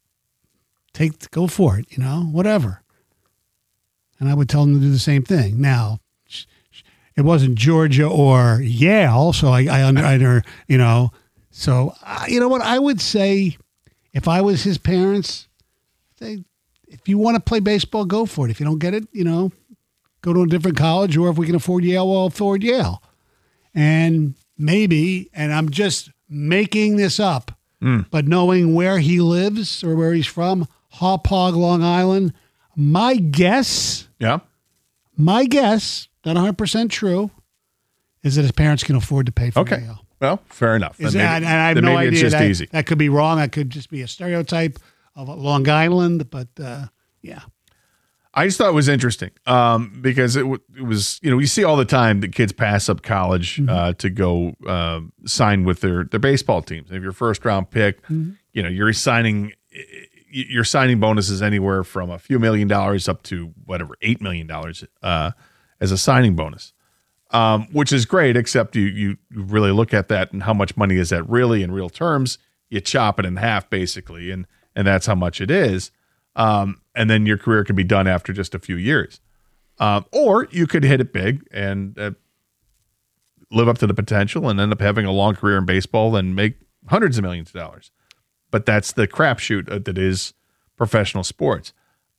[SPEAKER 2] take go for it, you know, whatever. And I would tell them to do the same thing. Now, sh- sh- it wasn't Georgia or Yale, so I, I under, under, you know, so uh, you know what I would say if I was his parents, say, if you want to play baseball, go for it. If you don't get it, you know, go to a different college, or if we can afford Yale, we'll afford Yale. And maybe, and I'm just making this up,
[SPEAKER 1] Mm.
[SPEAKER 2] but knowing where he lives or where he's from, Hauppauge, Long Island, my guess,
[SPEAKER 1] Yeah.
[SPEAKER 2] my guess, not one hundred percent true, is that his parents can afford to pay for
[SPEAKER 1] Okay.
[SPEAKER 2] Yale.
[SPEAKER 1] Well, fair enough.
[SPEAKER 2] Is
[SPEAKER 1] Then
[SPEAKER 2] that,
[SPEAKER 1] maybe-
[SPEAKER 2] and I have
[SPEAKER 1] then
[SPEAKER 2] no
[SPEAKER 1] maybe
[SPEAKER 2] idea.
[SPEAKER 1] It's just
[SPEAKER 2] that,
[SPEAKER 1] easy.
[SPEAKER 2] that could be wrong. That could just be a stereotype of Long Island, but uh, yeah.
[SPEAKER 1] I just thought it was interesting um, because it, w- it was, you know, you see all the time that kids pass up college
[SPEAKER 2] Mm-hmm.
[SPEAKER 1] uh, to go uh, sign with their, their baseball teams. If you're a first round pick,
[SPEAKER 2] Mm-hmm.
[SPEAKER 1] you know, you're signing, your signing bonuses anywhere from a few million dollars up to whatever, eight million dollars uh, as a signing bonus, um, which is great, except you, you really look at that and how much money is that really in real terms, you chop it in half basically. And, and that's how much it is. Um, and then your career could be done after just a few years. Um, or you could hit it big and uh, live up to the potential and end up having a long career in baseball and make hundreds of millions of dollars. But that's the crapshoot uh, that is professional sports.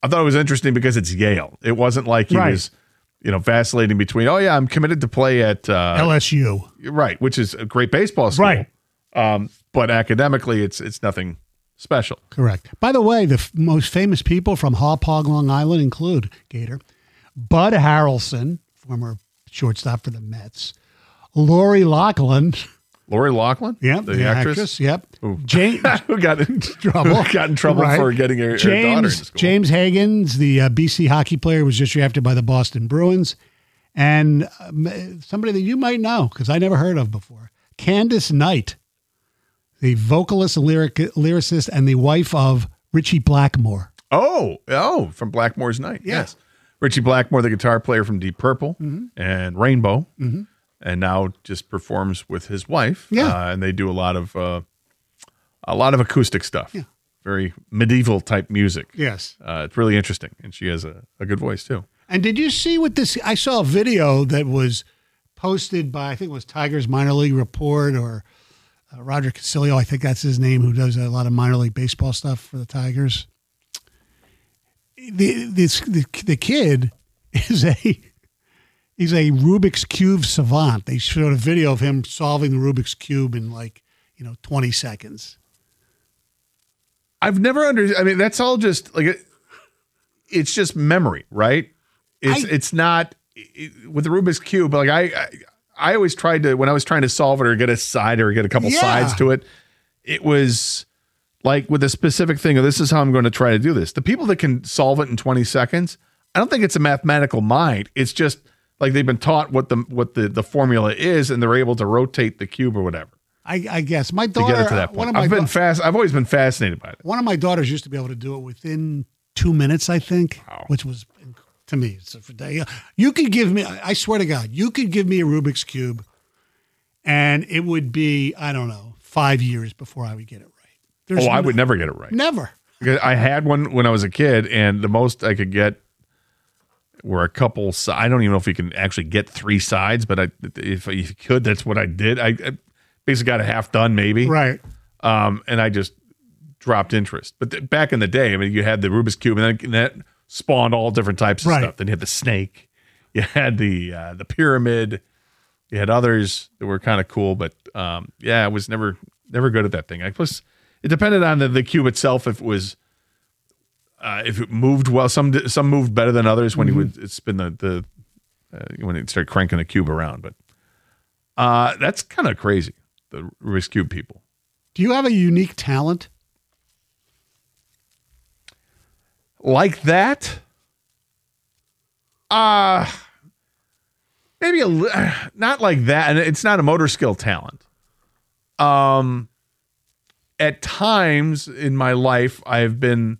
[SPEAKER 1] I thought it was interesting because it's Yale. It wasn't like he
[SPEAKER 2] Right.
[SPEAKER 1] was, you know, vacillating between, oh, yeah, I'm committed to play at uh,
[SPEAKER 2] L S U.
[SPEAKER 1] right, which is a great baseball school.
[SPEAKER 2] Right.
[SPEAKER 1] Um, but academically, it's it's nothing special.
[SPEAKER 2] Correct. By the way, the f- most famous people from Hauppauge, Long Island include, Gator, Bud Harrelson, former shortstop for the Mets, Lori Loughlin,
[SPEAKER 1] Lori Loughlin,
[SPEAKER 2] yep,
[SPEAKER 1] the, actress,
[SPEAKER 2] yep,
[SPEAKER 1] Who-
[SPEAKER 2] James,
[SPEAKER 1] who got in
[SPEAKER 2] trouble.
[SPEAKER 1] who got in trouble
[SPEAKER 2] Right.
[SPEAKER 1] for getting her, her daughter into
[SPEAKER 2] James
[SPEAKER 1] school.
[SPEAKER 2] James Higgins, the uh, B C hockey player, was just drafted by the Boston Bruins, and um, somebody that you might know because I never heard of before, Candace Knight, the vocalist, lyric, lyricist, and the wife of Richie Blackmore.
[SPEAKER 1] Oh, oh, from Blackmore's Night.
[SPEAKER 2] Yeah.
[SPEAKER 1] Yes. Richie Blackmore, the guitar player from Deep Purple
[SPEAKER 2] Mm-hmm.
[SPEAKER 1] and Rainbow, and now just performs with his wife.
[SPEAKER 2] Yeah.
[SPEAKER 1] Uh, and they do a lot of uh, a lot of acoustic stuff.
[SPEAKER 2] Yeah.
[SPEAKER 1] Very medieval type music.
[SPEAKER 2] Yes.
[SPEAKER 1] Uh, it's really interesting, and she has a, a good voice too.
[SPEAKER 2] And did you see what this? I saw a video that was posted by, I think it was Tigers Minor League Report or uh, Roger Casilio, I think that's his name, who does a lot of minor league baseball stuff for the Tigers. The this the, the kid is a he's a Rubik's Cube savant. They showed a video of him solving the Rubik's Cube in like, you know, twenty seconds.
[SPEAKER 1] I've never under. I mean, that's all just like it, it's just memory, right? It's
[SPEAKER 2] I-
[SPEAKER 1] it's not it, with the Rubik's Cube. Like I, I, I always tried to when I was trying to solve it or get a side or get a couple
[SPEAKER 2] Yeah.
[SPEAKER 1] sides to it. It was like with a specific thing. Or this is how I'm going to try to do this. The people that can solve it in twenty seconds, I don't think it's a mathematical mind. It's just like they've been taught what the what the the formula is, and they're able to rotate the cube or whatever
[SPEAKER 2] I, I guess my
[SPEAKER 1] to
[SPEAKER 2] daughter.
[SPEAKER 1] get it to that
[SPEAKER 2] One
[SPEAKER 1] point.
[SPEAKER 2] of my
[SPEAKER 1] I've been
[SPEAKER 2] da-
[SPEAKER 1] fast. I've always been fascinated by it.
[SPEAKER 2] One of my daughters used to be able to do it within two minutes, I think,
[SPEAKER 1] Wow.
[SPEAKER 2] which was, to me, it's a for day. You could give me, I swear to God, you could give me a Rubik's Cube and it would be, I don't know, five years before I would get it right. There's
[SPEAKER 1] Oh, I
[SPEAKER 2] no-
[SPEAKER 1] would never get it right.
[SPEAKER 2] Never.
[SPEAKER 1] Because I had one when I was a kid, and the most I could get were a couple. si- I don't even know if you can actually get three sides, but I, if you could, that's what I did. I, I basically got a half done, maybe.
[SPEAKER 2] Right.
[SPEAKER 1] Um, and I just dropped interest. But th- back in the day, I mean, you had the Rubik's Cube, and, then, and that spawned all different types of
[SPEAKER 2] Right.
[SPEAKER 1] stuff. Then you had the snake, you had the uh, the pyramid, you had others that were kind of cool. But um, yeah, I was never never good at that thing. I plus it depended on the, the cube itself if it was uh, if it moved well. Some di- some moved better than others when
[SPEAKER 2] Mm-hmm.
[SPEAKER 1] you would spin the the uh, when it started cranking the cube around. But uh, that's kind of crazy. The Rubik's Cube people.
[SPEAKER 2] Do you have a unique talent?
[SPEAKER 1] Like that? Uh maybe a li- not like that. And it's not a motor skill talent. Um at times in my life I've been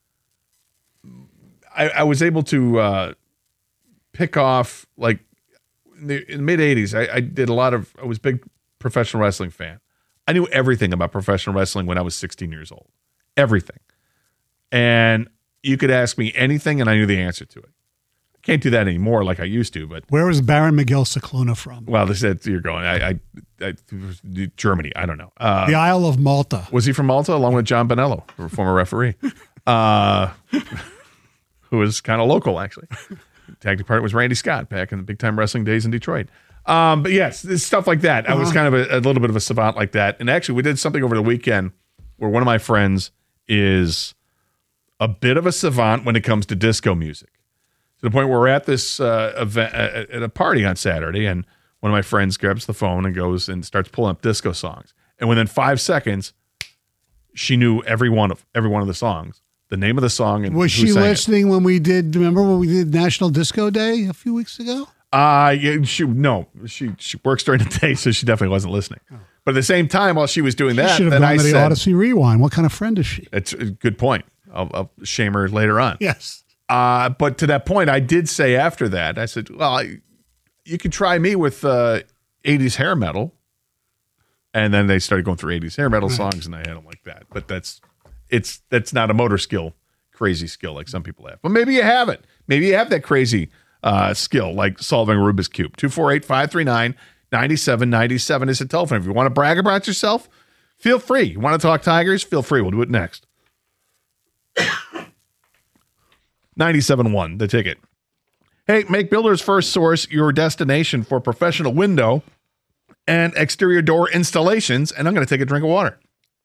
[SPEAKER 1] I, I was able to uh pick off like in the, in the mid eighties I, I did a lot of I was a big professional wrestling fan. I knew everything about professional wrestling when I was sixteen years old. Everything. And you could ask me anything and I knew the answer to it. I can't do that anymore like I used to, but
[SPEAKER 2] Where was Baron Miguel Cicluna from?
[SPEAKER 1] well, this is you're going. I, I, I Germany. I don't know. Uh,
[SPEAKER 2] The Isle of Malta.
[SPEAKER 1] was he from Malta along with John Bonello, a former referee, uh, who was kind of local actually? Tag team partner was Randy Scott back in the big time wrestling days in Detroit. Um, but yes, it's stuff like that. I was kind of a, a little bit of a savant like that. And actually, we did something over the weekend where one of my friends is a bit of a savant when it comes to disco music. To the point where we're at this uh, event uh, at a party on Saturday, and one of my friends grabs the phone and goes and starts pulling up disco songs. And within five seconds, she knew every one of every one of the songs, the name of the song, and
[SPEAKER 2] Was
[SPEAKER 1] who
[SPEAKER 2] she
[SPEAKER 1] sang it.
[SPEAKER 2] listening when we did, remember when we did National Disco Day a few weeks ago?
[SPEAKER 1] Uh yeah, she no, she she works during the day, so she definitely wasn't listening. But at the same time, while she was doing
[SPEAKER 2] She
[SPEAKER 1] that,
[SPEAKER 2] should have
[SPEAKER 1] then
[SPEAKER 2] gone
[SPEAKER 1] I
[SPEAKER 2] to the
[SPEAKER 1] said,
[SPEAKER 2] Odyssey Rewind. What kind of friend is she?
[SPEAKER 1] "It's a good point. I'll, I'll shame her later on."
[SPEAKER 2] Yes.
[SPEAKER 1] Uh, but to that point, I did say after that, I said, "Well, I, you could try me with uh, eighties hair metal," and then they started going through eighties hair metal songs, and I had them like that. But that's it's that's not a motor skill, crazy skill like some people have. But maybe you have it. Maybe you have that crazy uh, skill like solving a Rubik's Cube. two four eight, five three nine, nine seven nine seven is the telephone. If you want to brag about yourself, feel free. You want to talk Tigers? Feel free. We'll do it next. ninety-seven point one, The Ticket. Hey, make Builder's First Source your destination for professional window and exterior door installations. And I'm going to take a drink of water.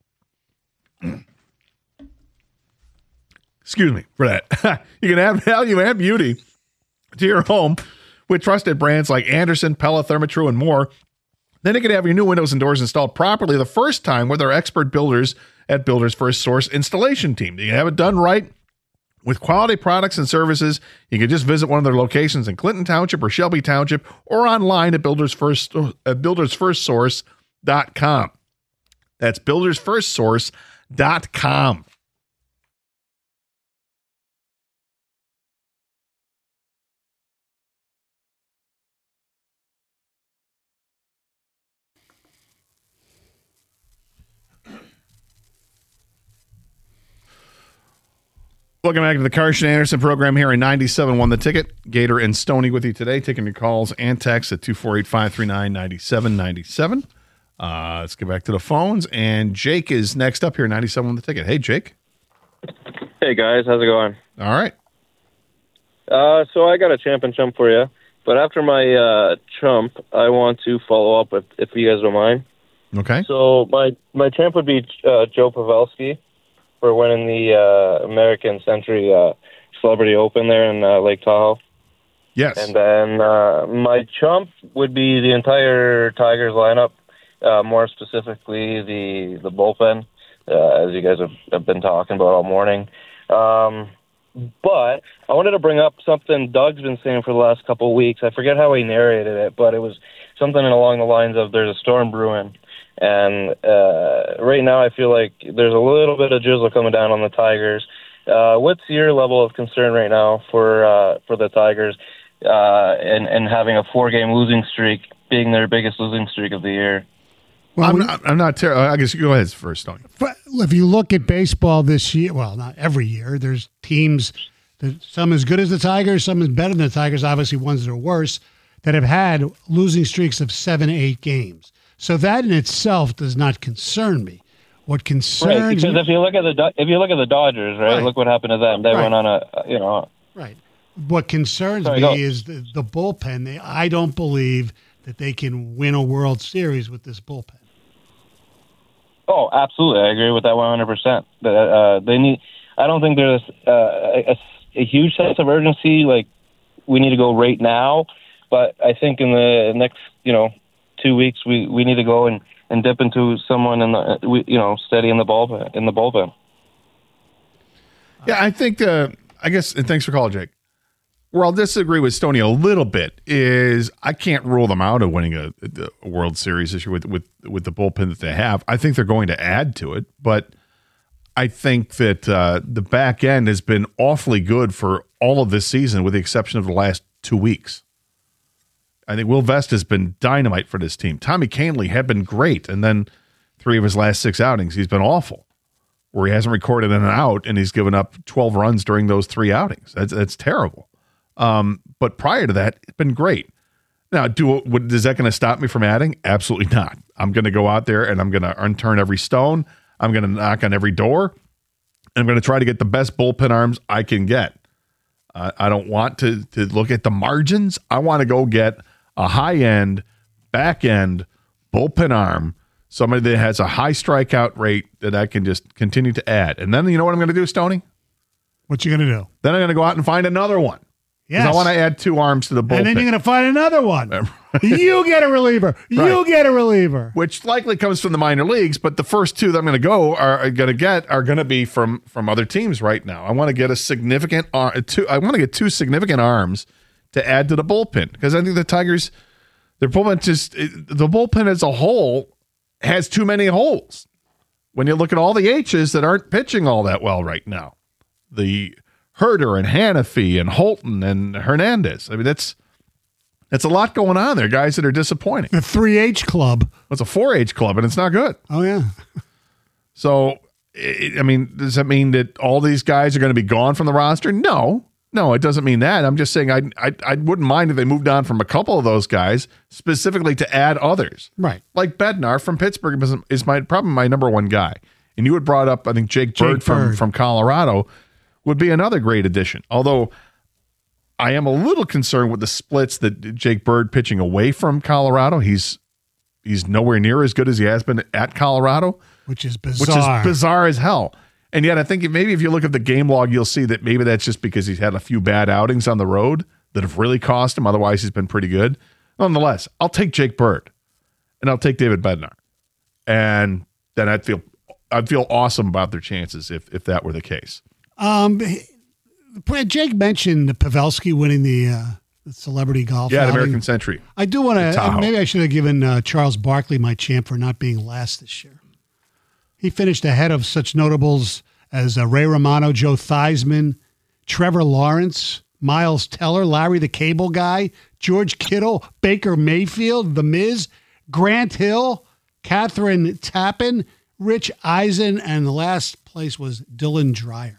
[SPEAKER 1] Excuse me for that. You can add value and beauty to your home with trusted brands like Anderson, Pella, Therma-Tru, and more. Then you can have your new windows and doors installed properly the first time with our expert builders at Builder's First Source installation team. You can have it done right with quality products and services. You can just visit one of their locations in Clinton Township or Shelby Township or online at builders first at builders first source dot com. That's builders first source dot com. Welcome back to the Karsch and Anderson program here in ninety-seven point one The Ticket. Gator and Stoney with you today, taking your calls and texts at two four eight, five three nine, nine seven nine seven. Uh, let's get back to the phones. And Jake is next up here, ninety-seven point one The Ticket. Hey, Jake.
[SPEAKER 5] Hey, guys. How's it going?
[SPEAKER 1] All right.
[SPEAKER 5] Uh, so I got a champ and chump for you. But after my uh, chump, I want to follow up with, if you guys don't mind.
[SPEAKER 1] Okay.
[SPEAKER 5] So my, my champ would be uh, Joe Pavelski for winning the uh, American Century uh, Celebrity Open there in uh, Lake Tahoe.
[SPEAKER 1] Yes.
[SPEAKER 5] And then uh, my chump would be the entire Tigers lineup, uh, more specifically the the bullpen, uh, as you guys have, have been talking about all morning. Um, but I wanted to bring up something Doug's been saying for the last couple of weeks. I forget how he narrated it, but it was something along the lines of there's a storm brewing. And uh, right now I feel like there's a little bit of drizzle coming down on the Tigers. Uh, what's your level of concern right now for uh, for the Tigers uh, and, and having a four-game losing streak being their biggest losing streak of the year?
[SPEAKER 2] Well,
[SPEAKER 1] I'm
[SPEAKER 2] we-
[SPEAKER 1] not, I'm not terrible. I guess you go ahead first, Tony.
[SPEAKER 2] But if you look at baseball this year, well, not every year, there's teams that some as good as the Tigers, some is better than the Tigers, obviously ones that are worse, that have had losing streaks of seven, eight games. So that in itself does not concern me. What concerns
[SPEAKER 5] right, because
[SPEAKER 2] me,
[SPEAKER 5] if you look at the Do- if you look at the Dodgers, right,
[SPEAKER 2] Right.
[SPEAKER 5] look what happened to them. They
[SPEAKER 2] Right.
[SPEAKER 5] went on a you know.
[SPEAKER 2] right? What concerns
[SPEAKER 5] Sorry,
[SPEAKER 2] me
[SPEAKER 5] go.
[SPEAKER 2] is the, the bullpen. They, I don't believe that they can win a World Series with this bullpen.
[SPEAKER 5] Oh, absolutely, I agree with that one hundred percent. Uh, they need. I don't think there's uh, a, a huge sense of urgency. Like we need to go right now, but I think in the next you know two weeks we, we need to go and, and dip into someone in the we, you know steady in the bullpen in the bullpen.
[SPEAKER 1] Yeah, I think, uh, I guess, and thanks for calling, Jake. Where I'll disagree with Stoney a little bit is I can't rule them out of winning a, a World Series this year with, with, with the bullpen that they have. I think they're going to add to it, but I think that uh, the back end has been awfully good for all of this season with the exception of the last two weeks. I think Will Vest has been dynamite for this team. Tommy Kahnle had been great, and then three of his last six outings, he's been awful, where he hasn't recorded an out, and he's given up twelve runs during those three outings. That's that's terrible. Um, but prior to that, it's been great. Now, do what, is that going to stop me from adding? Absolutely not. I'm going to go out there, and I'm going to unturn every stone. I'm going to knock on every door. And I'm going to try to get the best bullpen arms I can get. Uh, I don't want to, to look at the margins. I want to go get a high-end, back-end bullpen arm, somebody that has a high strikeout rate that I can just continue to add. And then you know what I'm going to do, Stoney?
[SPEAKER 2] What you going to do?
[SPEAKER 1] Then I'm going to go out and find another one.
[SPEAKER 2] Yes.
[SPEAKER 1] I want to add two arms to the bullpen.
[SPEAKER 2] And then you're going to find another one. You get a reliever. You
[SPEAKER 1] Right.
[SPEAKER 2] get a reliever.
[SPEAKER 1] Which likely comes from the minor leagues, but the first two that I'm going to go are, are going to get are going to be from from other teams right now. I want to get a significant ar- two. I want to get two significant arms to add to the bullpen because I think the Tigers, their bullpen just it, the bullpen as a whole has too many holes. When you look at all the H's that aren't pitching all that well right now, the Herder and Hannafy and Holton and Hernandez. I mean, that's that's a lot going on there. Guys that are disappointing.
[SPEAKER 2] The three H club.
[SPEAKER 1] It's a four H club, and it's not good.
[SPEAKER 2] Oh, yeah.
[SPEAKER 1] So, it, I mean, does that mean that all these guys are going to be gone from the roster? No. No, it doesn't mean that. I'm just saying I, I I wouldn't mind if they moved on from a couple of those guys, specifically to add others.
[SPEAKER 2] Right.
[SPEAKER 1] Like Bednar from Pittsburgh is, is my probably my number one guy. And you had brought up, I think, Jake Bird,
[SPEAKER 2] Jake
[SPEAKER 1] from,
[SPEAKER 2] Bird.
[SPEAKER 1] from Colorado. would be another great addition. Although I am a little concerned with the splits that Jake Bird pitching away from Colorado. He's he's nowhere near as good as he has been at Colorado,
[SPEAKER 2] which is
[SPEAKER 1] which
[SPEAKER 2] bizarre.
[SPEAKER 1] is bizarre as hell. And yet I think maybe if you look at the game log, you'll see that maybe that's just because he's had a few bad outings on the road that have really cost him. Otherwise, he's been pretty good. Nonetheless, I'll take Jake Bird and I'll take David Bednar. And then I'd feel I'd feel awesome about their chances if if that were the case.
[SPEAKER 2] Um, Jake mentioned Pavelski winning the, uh, the celebrity golf.
[SPEAKER 1] Yeah, the
[SPEAKER 2] outing.
[SPEAKER 1] American Century.
[SPEAKER 2] I do want to.
[SPEAKER 1] Tahoe.
[SPEAKER 2] Maybe I should have given uh, Charles Barkley my champ for not being last this year. He finished ahead of such notables as uh, Ray Romano, Joe Theismann, Trevor Lawrence, Miles Teller, Larry the Cable Guy, George Kittle, Baker Mayfield, The Miz, Grant Hill, Catherine Tappan, Rich Eisen, and the last place was Dylan Dreyer.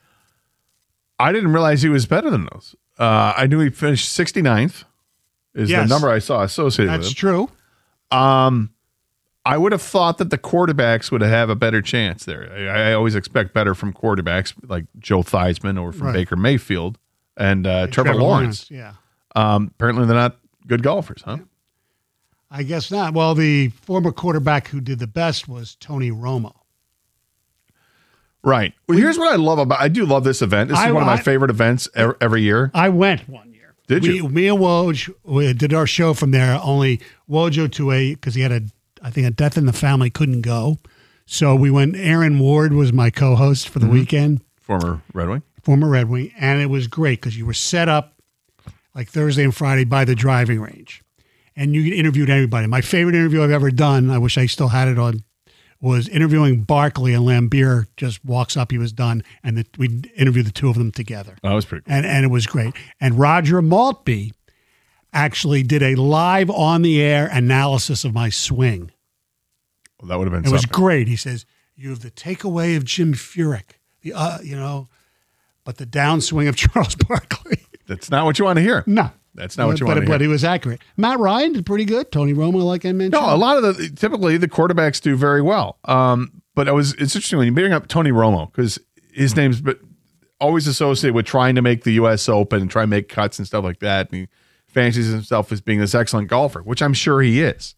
[SPEAKER 1] I didn't realize he was better than those. Uh, I knew he finished sixty-ninth is
[SPEAKER 2] Yes.
[SPEAKER 1] the number I saw associated
[SPEAKER 2] That's
[SPEAKER 1] with him.
[SPEAKER 2] true.
[SPEAKER 1] Um, I would have thought that the quarterbacks would have a better chance there. I, I always expect better from quarterbacks like Joe Theismann or from
[SPEAKER 2] Right.
[SPEAKER 1] Baker Mayfield and, uh,
[SPEAKER 2] And
[SPEAKER 1] Trevor, Lawrence.
[SPEAKER 2] Yeah.
[SPEAKER 1] Um, apparently they're not good golfers, huh?
[SPEAKER 2] I guess not. Well, the former quarterback who did the best was Tony Romo.
[SPEAKER 1] Right. Well, here's what I love about. I do love this event. This is
[SPEAKER 2] I-
[SPEAKER 1] one of my
[SPEAKER 2] I-
[SPEAKER 1] favorite events every, every year.
[SPEAKER 2] I went one year.
[SPEAKER 1] Did
[SPEAKER 2] we,
[SPEAKER 1] you?
[SPEAKER 2] Me and Woj we did our show from there. Only Wojo to a because he had a I think a death in the family couldn't go, so we went. Aaron Ward was my co-host for the
[SPEAKER 1] Mm-hmm.
[SPEAKER 2] weekend,
[SPEAKER 1] Former Red Wing.
[SPEAKER 2] former Red Wing, and it was great because you were set up like Thursday and Friday by the driving range, and you interviewed everybody. My favorite interview I've ever done. I wish I still had it on. Was interviewing Barkley, and Lambier just walks up. He was done, and the, we interviewed the two of them together.
[SPEAKER 1] Oh, that was pretty cool.
[SPEAKER 2] and and it was great. And Roger Maltby actually did a live on the air analysis of my swing.
[SPEAKER 1] Well, that would have been
[SPEAKER 2] It was
[SPEAKER 1] something.
[SPEAKER 2] great. He says, "You have the takeaway of Jim Furyk, the uh, you know, but the downswing of Charles Barkley."
[SPEAKER 1] That's not what you want to hear.
[SPEAKER 2] No,
[SPEAKER 1] That's not what you
[SPEAKER 2] but,
[SPEAKER 1] want to
[SPEAKER 2] but
[SPEAKER 1] hear.
[SPEAKER 2] he was accurate. Matt Ryan did pretty good. Tony Romo, like I mentioned.
[SPEAKER 1] No, a lot of the typically the quarterbacks do very well. Um, but it was it's interesting when you bring up Tony Romo because his name's but always associated with trying to make the U S Open and try and make cuts and stuff like that. And he fancies himself as being this excellent golfer, which I'm sure he is.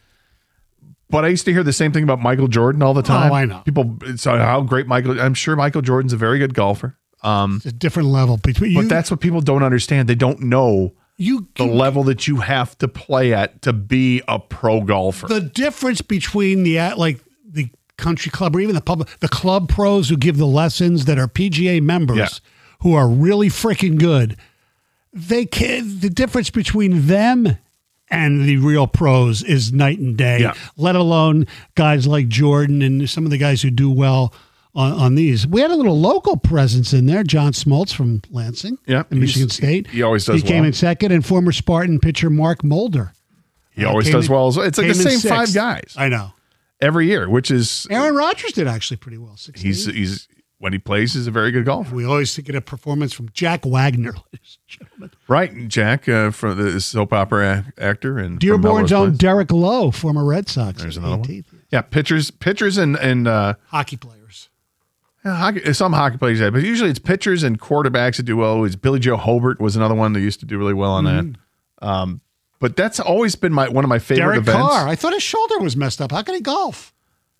[SPEAKER 1] But I used to hear the same thing about Michael Jordan all the time.
[SPEAKER 2] Oh, I know.
[SPEAKER 1] People, it's how great Michael. I'm sure Michael Jordan's a very good golfer. Um,
[SPEAKER 2] It's a different level between you.
[SPEAKER 1] but that's what people don't understand. They don't know
[SPEAKER 2] you.
[SPEAKER 1] the level that you have to play at to be a pro golfer.
[SPEAKER 2] The difference between the uh, like the country club or even the pub, the club pros who give the lessons that are P G A members
[SPEAKER 1] Yeah.
[SPEAKER 2] who are really freaking good. They can the difference between them and the real pros is night and day.
[SPEAKER 1] Yeah.
[SPEAKER 2] Let alone guys like Jordan and some of the guys who do well on, on these. We had a little local presence in there. John Smoltz from Lansing,
[SPEAKER 1] Yeah,
[SPEAKER 2] in
[SPEAKER 1] he's-
[SPEAKER 2] Michigan State.
[SPEAKER 1] he always does
[SPEAKER 2] He came
[SPEAKER 1] well.
[SPEAKER 2] in second, and former Spartan pitcher Mark Mulder.
[SPEAKER 1] he
[SPEAKER 2] uh,
[SPEAKER 1] always
[SPEAKER 2] came
[SPEAKER 1] does
[SPEAKER 2] in-
[SPEAKER 1] well. as well. It's like the
[SPEAKER 2] came in
[SPEAKER 1] same five
[SPEAKER 2] sixth.
[SPEAKER 1] guys
[SPEAKER 2] I know.
[SPEAKER 1] every year, which is
[SPEAKER 2] Aaron Rodgers did actually pretty well. sixteen.
[SPEAKER 1] he's he's when he plays, he's a very good golfer.
[SPEAKER 2] We always get a performance from Jack Wagner, ladies and gentlemen.
[SPEAKER 1] Right, Jack, uh, from the soap opera a- actor and from
[SPEAKER 2] Dearborn's
[SPEAKER 1] Melrose
[SPEAKER 2] own
[SPEAKER 1] Place.
[SPEAKER 2] Derek Lowe, former Red Sox.
[SPEAKER 1] There's another one.
[SPEAKER 2] eighteenth.
[SPEAKER 1] Yeah, pitchers, pitchers, and and uh,
[SPEAKER 2] Hockey players.
[SPEAKER 1] yeah, hockey, some hockey players, yeah, but usually it's pitchers and quarterbacks that do well. It's Billy Joe Hobart was another one that used to do really well on that. Um, but that's always been my one of my favorite
[SPEAKER 2] Derek
[SPEAKER 1] events.
[SPEAKER 2] Carr. I thought his shoulder was messed up. How can he golf?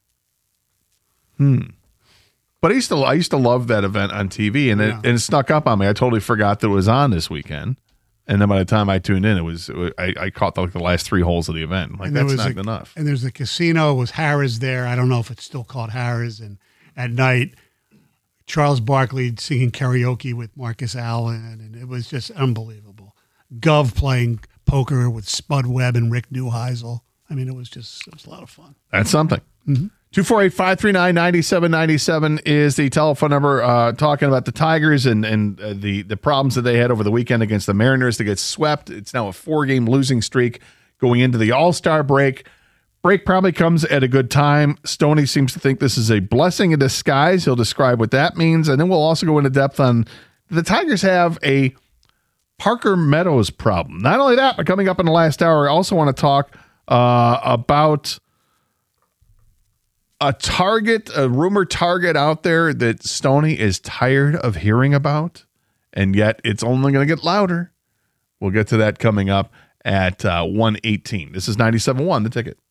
[SPEAKER 1] But I used to I used to love that event on T V, and it,
[SPEAKER 2] Yeah.
[SPEAKER 1] and it snuck up on me. I totally forgot that it was on this weekend. And then by the time I tuned in, it was I, I caught the, like the last three holes of the event. Like
[SPEAKER 2] And there
[SPEAKER 1] that's
[SPEAKER 2] was
[SPEAKER 1] not
[SPEAKER 2] a-
[SPEAKER 1] enough.
[SPEAKER 2] And there's the casino. It was Harrah's there. I don't know if it's still called Harrah's. And at night, Charles Barkley singing karaoke with Marcus Allen, and it was just unbelievable. Gov playing poker with Spud Webb and Rick Neuheisel. I mean, it was just it was a lot of fun.
[SPEAKER 1] That's something. Two four eight five three nine ninety seven ninety seven is the telephone number. Uh, talking about the Tigers and and uh, the the problems that they had over the weekend against the Mariners to get swept. It's now a four game losing streak going into the All Star break. Break probably comes at a good time. Stoney seems to think this is a blessing in disguise. He'll describe what that means, and then we'll also go into depth on the Tigers have a Parker Meadows problem. Not only that, but coming up in the last hour, I also want to talk uh, about a target, a rumor target out there that Stoney is tired of hearing about, and yet it's only going to get louder. We'll get to that coming up at uh, one eighteen. This is ninety-seven point one, The Ticket.